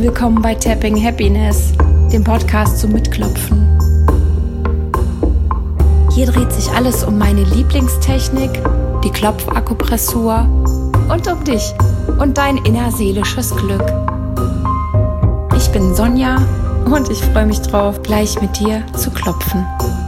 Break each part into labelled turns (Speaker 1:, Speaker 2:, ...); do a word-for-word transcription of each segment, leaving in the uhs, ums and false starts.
Speaker 1: Herzlich willkommen bei Tapping Happiness, dem Podcast zum Mitklopfen. Hier dreht sich alles um meine Lieblingstechnik, die Klopfakupressur und um dich und dein innerseelisches Glück. Ich bin Sonja und ich freue mich drauf, gleich mit dir zu klopfen.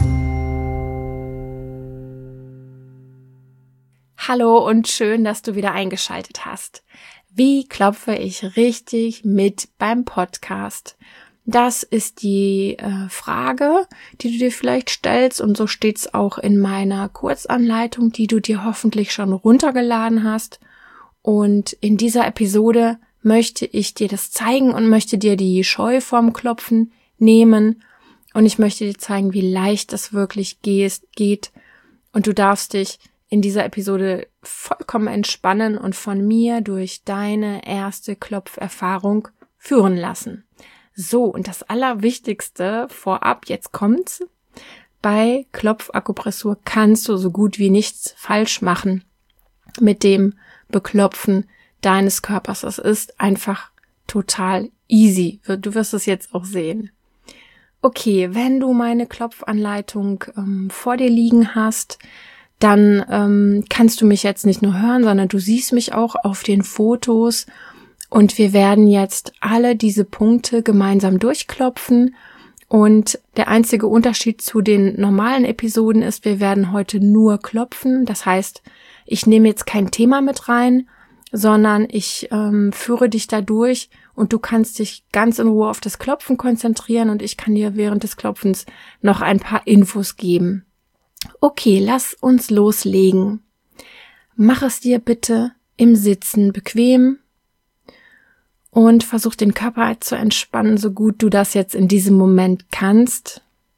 Speaker 1: Hallo und schön, dass du wieder eingeschaltet hast. Wie klopfe ich richtig mit beim Podcast? Das ist die äh, Frage, die du dir vielleicht stellst, und so steht's auch in meiner Kurzanleitung, die du dir hoffentlich schon runtergeladen hast. Und in dieser Episode möchte ich dir das zeigen und möchte dir die Scheu vorm Klopfen nehmen. Und ich möchte dir zeigen, wie leicht das wirklich geht. Und du darfst dich in dieser Episode vollkommen entspannen und von mir durch deine erste Klopferfahrung führen lassen. So, und das Allerwichtigste vorab, jetzt kommt's. Bei Klopfakupressur kannst du so gut wie nichts falsch machen mit dem Beklopfen deines Körpers. Das ist einfach total easy. Du wirst es jetzt auch sehen. Okay, wenn du meine Klopfanleitung ähm, vor dir liegen hast, dann ähm, kannst du mich jetzt nicht nur hören, sondern du siehst mich auch auf den Fotos, und wir werden jetzt alle diese Punkte gemeinsam durchklopfen. Und der einzige Unterschied zu den normalen Episoden ist, wir werden heute nur klopfen. Das heißt, ich nehme jetzt kein Thema mit rein, sondern ich ähm, führe dich da durch und du kannst dich ganz in Ruhe auf das Klopfen konzentrieren und ich kann dir während des Klopfens noch ein paar Infos geben. Okay, lass uns loslegen. Mach es dir bitte im Sitzen bequem und versuch den Körper zu entspannen, so gut du das jetzt in diesem Moment kannst.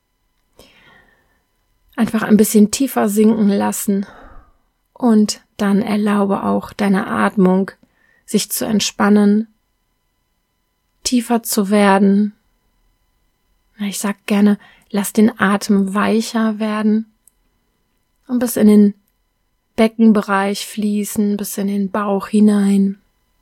Speaker 1: Einfach ein bisschen tiefer sinken lassen und dann erlaube auch deiner Atmung, sich zu entspannen, tiefer zu werden. Ich sag gerne, lass den Atem weicher werden. Und bis in den Beckenbereich fließen, bis in den Bauch hinein.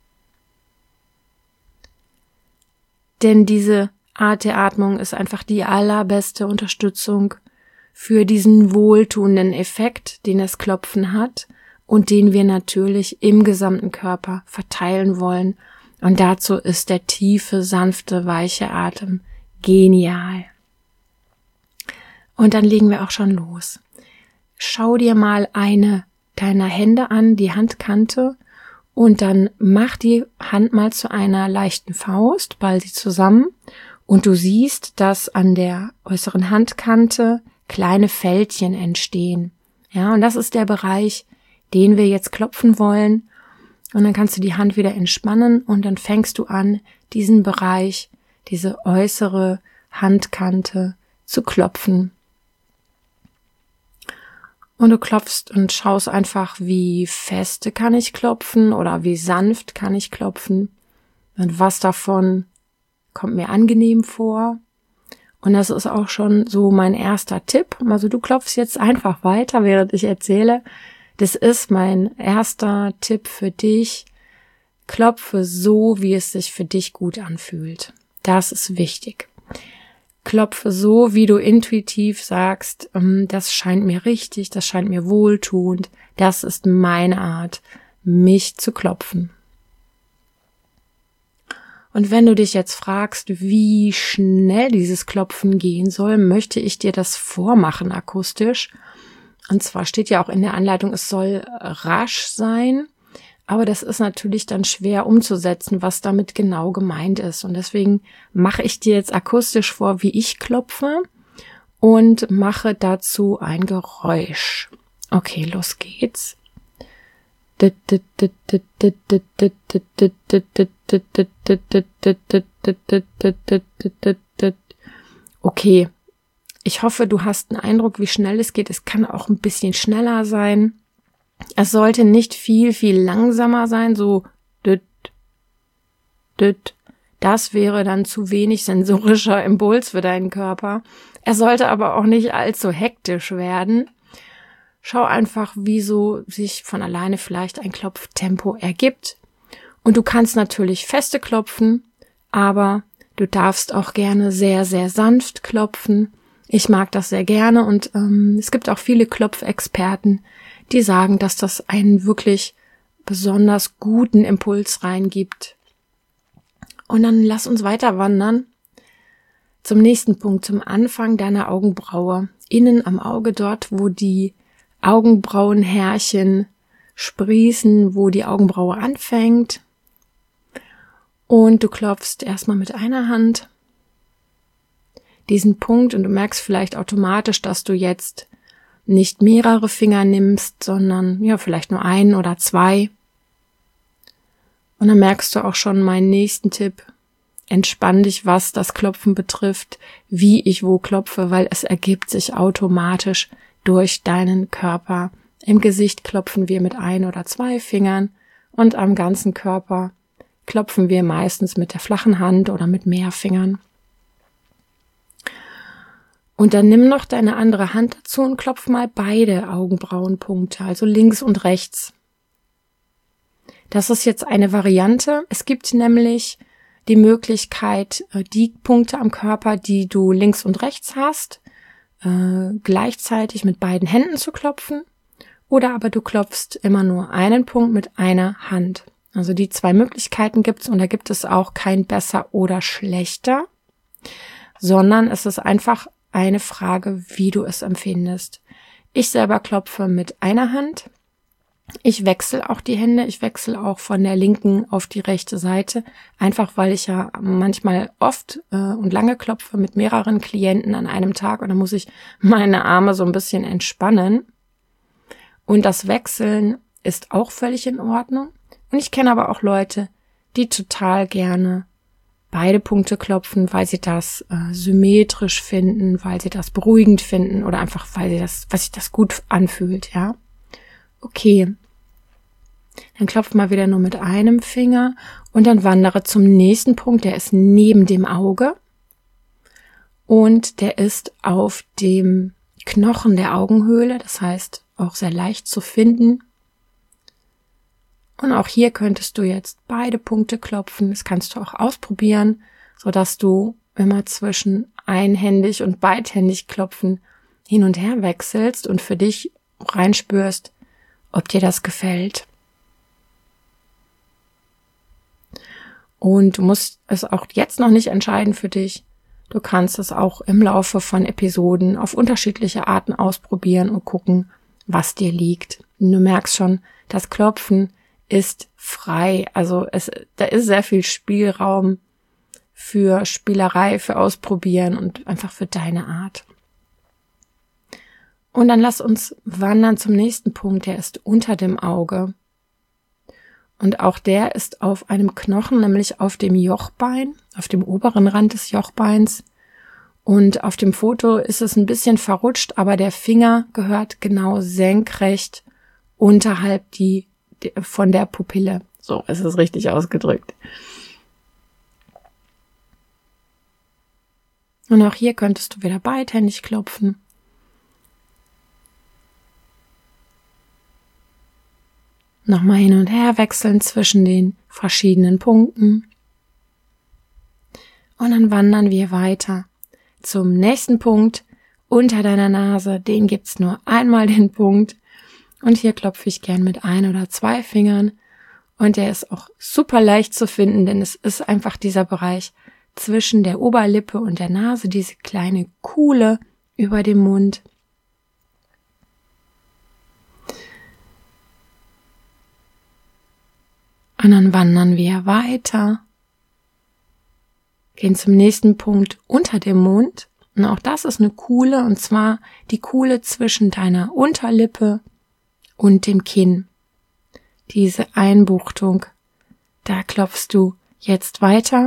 Speaker 1: Denn diese Art der Atmung ist einfach die allerbeste Unterstützung für diesen wohltuenden Effekt, den das Klopfen hat und den wir natürlich im gesamten Körper verteilen wollen. Und dazu ist der tiefe, sanfte, weiche Atem genial. Und dann legen wir auch schon los. Schau dir mal eine deiner Hände an, die Handkante, und dann mach die Hand mal zu einer leichten Faust, ball sie zusammen und du siehst, dass an der äußeren Handkante kleine Fältchen entstehen. Ja, und das ist der Bereich, den wir jetzt klopfen wollen. Und dann kannst du die Hand wieder entspannen und dann fängst du an, diesen Bereich, diese äußere Handkante zu klopfen. Und du klopfst und schaust einfach, wie feste kann ich klopfen oder wie sanft kann ich klopfen und was davon kommt mir angenehm vor. Und das ist auch schon so mein erster Tipp. Also du klopfst jetzt einfach weiter, während ich erzähle. Das ist mein erster Tipp für dich. Klopfe so, wie es sich für dich gut anfühlt. Das ist wichtig. Klopfe so, wie du intuitiv sagst, das scheint mir richtig, das scheint mir wohltuend, das ist meine Art, mich zu klopfen. Und wenn du dich jetzt fragst, wie schnell dieses Klopfen gehen soll, möchte ich dir das vormachen akustisch. Und zwar steht ja auch in der Anleitung, es soll rasch sein. Aber das ist natürlich dann schwer umzusetzen, was damit genau gemeint ist. Und deswegen mache ich dir jetzt akustisch vor, wie ich klopfe und mache dazu ein Geräusch. Okay, los geht's. Okay, ich hoffe, du hast einen Eindruck, wie schnell es geht. Es kann auch ein bisschen schneller sein. Es sollte nicht viel, viel langsamer sein, so düt, düt. Das wäre dann zu wenig sensorischer Impuls für deinen Körper. Er sollte aber auch nicht allzu hektisch werden. Schau einfach, wie so sich von alleine vielleicht ein Klopftempo ergibt. Und du kannst natürlich feste klopfen, aber du darfst auch gerne sehr, sehr sanft klopfen. Ich mag das sehr gerne und ähm, es gibt auch viele Klopfexperten, die sagen, dass das einen wirklich besonders guten Impuls reingibt. Und dann lass uns weiter wandern zum nächsten Punkt, zum Anfang deiner Augenbraue. Innen am Auge, dort, wo die Augenbrauenhärchen sprießen, wo die Augenbraue anfängt. Und du klopfst erstmal mit einer Hand diesen Punkt und du merkst vielleicht automatisch, dass du jetzt nicht mehrere Finger nimmst, sondern ja vielleicht nur einen oder zwei. Und dann merkst du auch schon meinen nächsten Tipp. Entspann dich, was das Klopfen betrifft, wie ich wo klopfe, weil es ergibt sich automatisch durch deinen Körper. Im Gesicht klopfen wir mit ein oder zwei Fingern und am ganzen Körper klopfen wir meistens mit der flachen Hand oder mit mehr Fingern. Und dann nimm noch deine andere Hand dazu und klopf mal beide Augenbrauenpunkte, also links und rechts. Das ist jetzt eine Variante. Es gibt nämlich die Möglichkeit, die Punkte am Körper, die du links und rechts hast, äh, gleichzeitig mit beiden Händen zu klopfen. Oder aber du klopfst immer nur einen Punkt mit einer Hand. Also die zwei Möglichkeiten gibt's und da gibt es auch kein besser oder schlechter, sondern es ist einfach eine Frage, wie du es empfindest. Ich selber klopfe mit einer Hand. Ich wechsle auch die Hände. Ich wechsle auch von der linken auf die rechte Seite. Einfach weil ich ja manchmal oft äh, und lange klopfe mit mehreren Klienten an einem Tag und dann muss ich meine Arme so ein bisschen entspannen. Und das Wechseln ist auch völlig in Ordnung. Und ich kenne aber auch Leute, die total gerne beide Punkte klopfen, weil sie das äh, symmetrisch finden, weil sie das beruhigend finden oder einfach, weil sie das, was sich das gut anfühlt, ja. Okay. Dann klopf mal wieder nur mit einem Finger und dann wandere zum nächsten Punkt, der ist neben dem Auge und der ist auf dem Knochen der Augenhöhle, das heißt auch sehr leicht zu finden. Und auch hier könntest du jetzt beide Punkte klopfen. Das kannst du auch ausprobieren, sodass du immer zwischen einhändig und beidhändig klopfen hin und her wechselst und für dich reinspürst, ob dir das gefällt. Und du musst es auch jetzt noch nicht entscheiden für dich. Du kannst es auch im Laufe von Episoden auf unterschiedliche Arten ausprobieren und gucken, was dir liegt. Und du merkst schon, das Klopfen ist frei. Also es, da ist sehr viel Spielraum für Spielerei, für Ausprobieren und einfach für deine Art. Und dann lass uns wandern zum nächsten Punkt, der ist unter dem Auge. Und auch der ist auf einem Knochen, nämlich auf dem Jochbein, auf dem oberen Rand des Jochbeins. Und auf dem Foto ist es ein bisschen verrutscht, aber der Finger gehört genau senkrecht unterhalb die von der Pupille. So ist es richtig ausgedrückt. Und auch hier könntest du wieder beidhändig klopfen. Nochmal hin und her wechseln zwischen den verschiedenen Punkten. Und dann wandern wir weiter zum nächsten Punkt unter deiner Nase. Den gibt's nur einmal, den Punkt. Und hier klopfe ich gern mit ein oder zwei Fingern. Und der ist auch super leicht zu finden, denn es ist einfach dieser Bereich zwischen der Oberlippe und der Nase, diese kleine Kuhle über dem Mund. Und dann wandern wir weiter, gehen zum nächsten Punkt unter dem Mund. Und auch das ist eine Kuhle, und zwar die Kuhle zwischen deiner Unterlippe und dem Kinn. Diese Einbuchtung, da klopfst du jetzt weiter.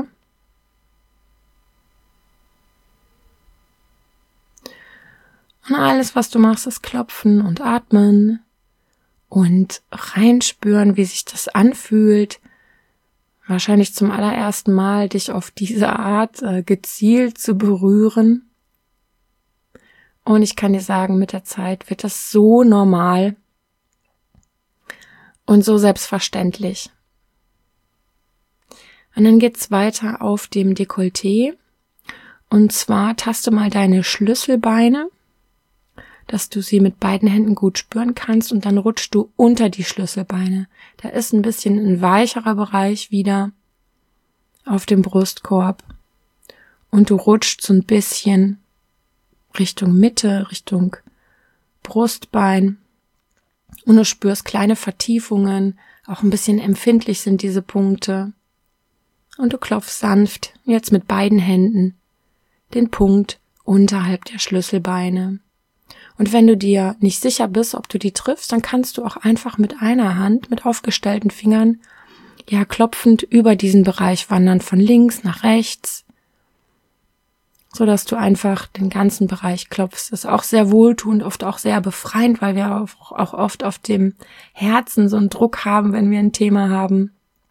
Speaker 1: Und alles, was du machst, ist klopfen und atmen und reinspüren, wie sich das anfühlt. Wahrscheinlich zum allerersten Mal dich auf diese Art äh, gezielt zu berühren. Und ich kann dir sagen, mit der Zeit wird das so normal und so selbstverständlich. Und dann geht's weiter auf dem Dekolleté. Und zwar taste mal deine Schlüsselbeine, dass du sie mit beiden Händen gut spüren kannst, und dann rutschst du unter die Schlüsselbeine. Da ist ein bisschen ein weicherer Bereich wieder auf dem Brustkorb. Und du rutschst so ein bisschen Richtung Mitte, Richtung Brustbein. Und du spürst kleine Vertiefungen, auch ein bisschen empfindlich sind diese Punkte. Und du klopfst sanft, jetzt mit beiden Händen, den Punkt unterhalb der Schlüsselbeine. Und wenn du dir nicht sicher bist, ob du die triffst, dann kannst du auch einfach mit einer Hand, mit aufgestellten Fingern, ja, klopfend über diesen Bereich wandern, von links nach rechts, so dass du einfach den ganzen Bereich klopfst. Das ist auch sehr wohltuend, oft auch sehr befreiend, weil wir auch, auch oft auf dem Herzen so einen Druck haben, wenn wir ein Thema haben.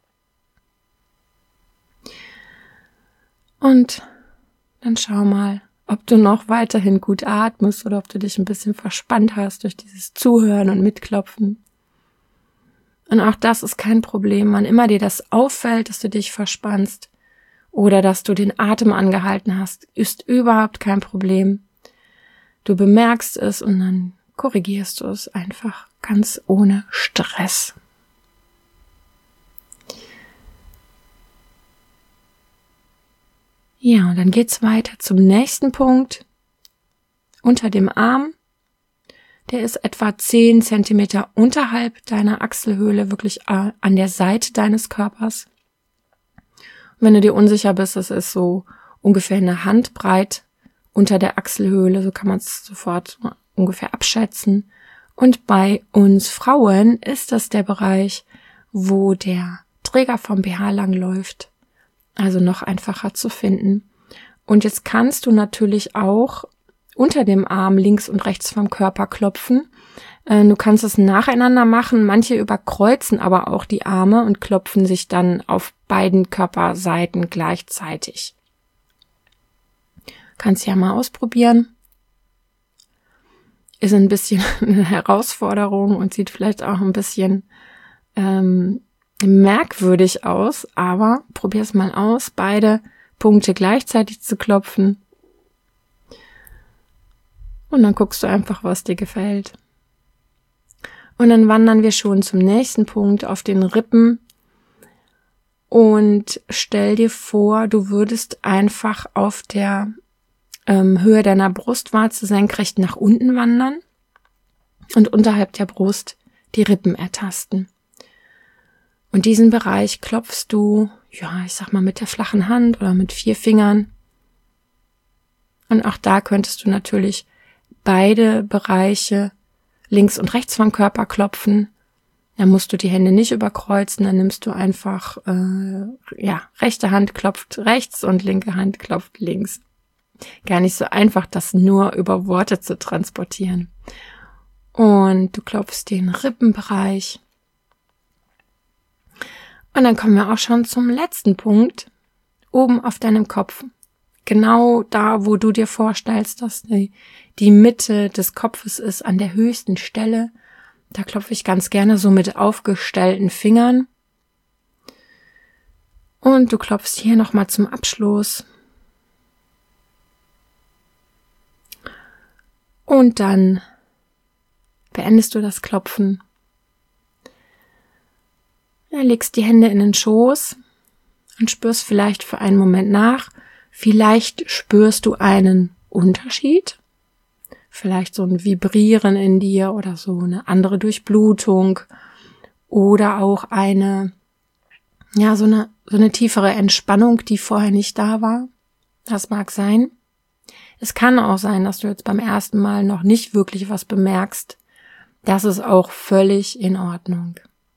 Speaker 1: Und dann schau mal, ob du noch weiterhin gut atmest oder ob du dich ein bisschen verspannt hast durch dieses Zuhören und Mitklopfen. Und auch das ist kein Problem. Wann immer dir das auffällt, dass du dich verspannst oder dass du den Atem angehalten hast, ist überhaupt kein Problem. Du bemerkst es und dann korrigierst du es einfach ganz ohne Stress. Ja, und dann geht's weiter zum nächsten Punkt. Unter dem Arm. Der ist etwa zehn Zentimeter unterhalb deiner Achselhöhle, wirklich an der Seite deines Körpers. Und wenn du dir unsicher bist, das ist so ungefähr eine Handbreit unter der Achselhöhle, so kann man es sofort ungefähr abschätzen. Und bei uns Frauen ist das der Bereich, wo der Träger vom B H lang läuft. Also noch einfacher zu finden. Und jetzt kannst du natürlich auch unter dem Arm links und rechts vom Körper klopfen. Du kannst es nacheinander machen. Manche überkreuzen aber auch die Arme und klopfen sich dann auf beiden Körperseiten gleichzeitig. Kannst ja mal ausprobieren. Ist ein bisschen eine Herausforderung und sieht vielleicht auch ein bisschen ähm, merkwürdig aus, aber probier es mal aus, beide Punkte gleichzeitig zu klopfen. Und dann guckst du einfach, was dir gefällt. Und dann wandern wir schon zum nächsten Punkt auf den Rippen. Und stell dir vor, du würdest einfach auf der ähm, Höhe deiner Brustwarze senkrecht nach unten wandern und unterhalb der Brust die Rippen ertasten. Und diesen Bereich klopfst du, ja, ich sag mal mit der flachen Hand oder mit vier Fingern. Und auch da könntest du natürlich beide Bereiche links und rechts vom Körper klopfen. Da musst du die Hände nicht überkreuzen, dann nimmst du einfach, äh, ja, rechte Hand klopft rechts und linke Hand klopft links. Gar nicht so einfach, das nur über Worte zu transportieren. Und du klopfst den Rippenbereich. Und dann kommen wir auch schon zum letzten Punkt, oben auf deinem Kopf. Genau da, wo du dir vorstellst, dass die, die Mitte des Kopfes ist, an der höchsten Stelle. Da klopfe ich ganz gerne so mit aufgestellten Fingern. Und du klopfst hier nochmal zum Abschluss. Und dann beendest du das Klopfen. Dann legst die Hände in den Schoß und spürst vielleicht für einen Moment nach. Vielleicht spürst du einen Unterschied. Vielleicht so ein Vibrieren in dir oder so eine andere Durchblutung oder auch eine, ja, so eine, so eine tiefere Entspannung, die vorher nicht da war. Das mag sein. Es kann auch sein, dass du jetzt beim ersten Mal noch nicht wirklich was bemerkst. Das ist auch völlig in Ordnung.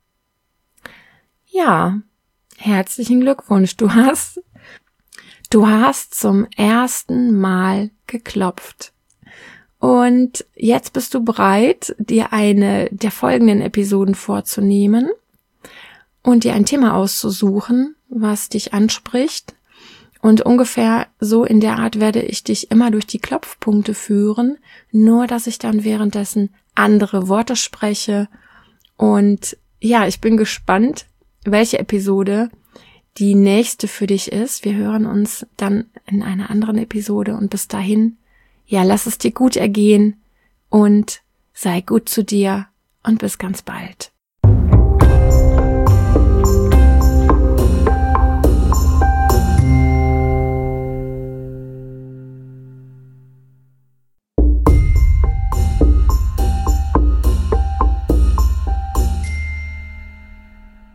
Speaker 1: Ja, herzlichen Glückwunsch. Du hast, du hast zum ersten Mal geklopft. Und jetzt bist du bereit, dir eine der folgenden Episoden vorzunehmen und dir ein Thema auszusuchen, was dich anspricht. Und ungefähr so in der Art werde ich dich immer durch die Klopfpunkte führen, nur dass ich dann währenddessen andere Worte spreche. Und ja, ich bin gespannt, welche Episode die nächste für dich ist. Wir hören uns dann in einer anderen Episode und bis dahin, ja, lass es dir gut ergehen und sei gut zu dir und bis ganz bald.